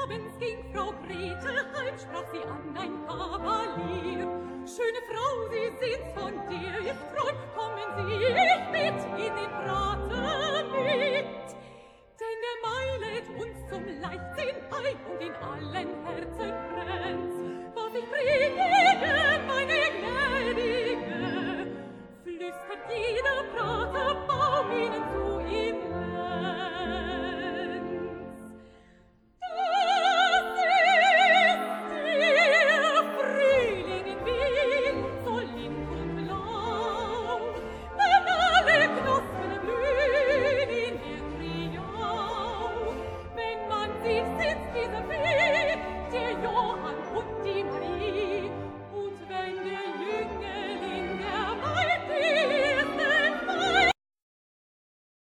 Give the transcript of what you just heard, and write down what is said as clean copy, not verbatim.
Abends ging Frau Gretel heim, sprach sie an ein Kavalier. Schöne Frau, Sie sehen's von der ich träum, kommen Sie, ich bete